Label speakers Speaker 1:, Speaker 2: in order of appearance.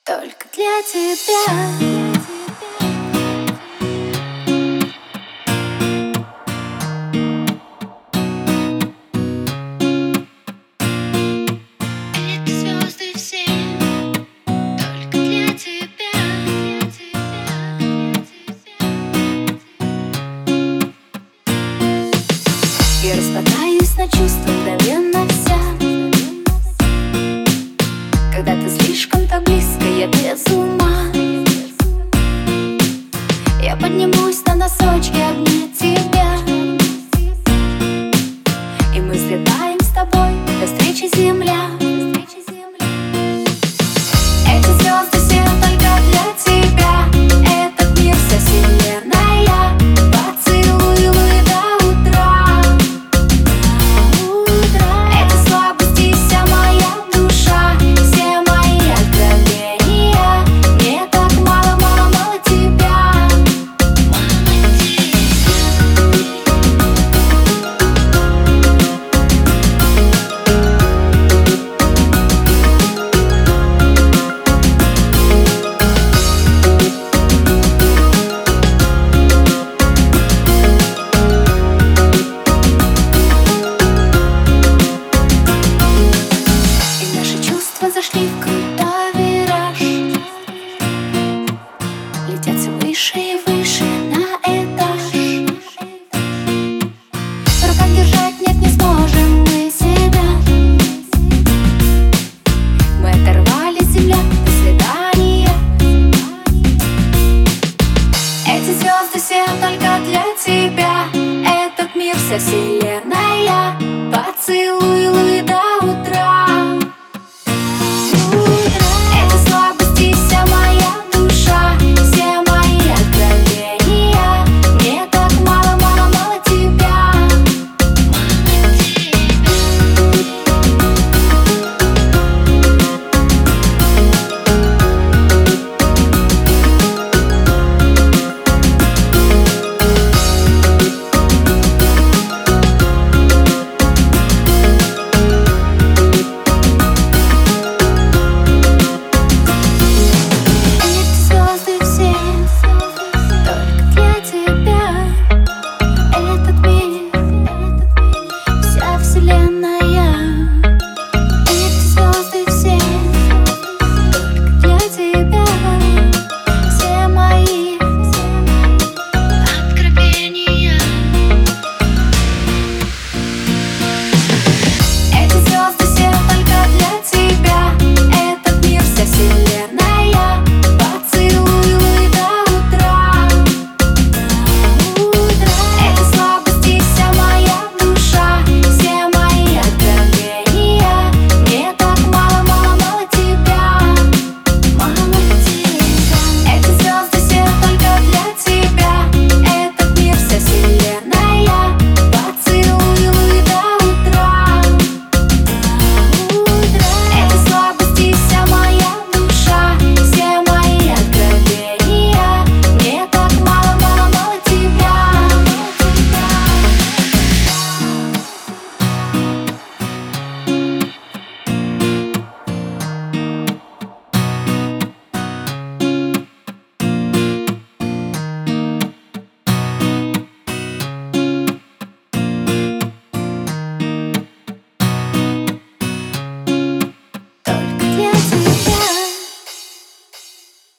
Speaker 1: Только для тебя. Я распадаюсь на чувства мгновенно вся. Когда ты слишком так близко, я без ума. Я поднимусь на носочки обнять тебя, и мы взлетаем с тобой до встречи, земля. Эти звезды все только для тебя. Этот мир вся вселенная. Поцелуй до утра. Эти слабости вся моя душа, все мои откровения. Мне так мало, мало, мало тебя. И наши чувства зашли в круг.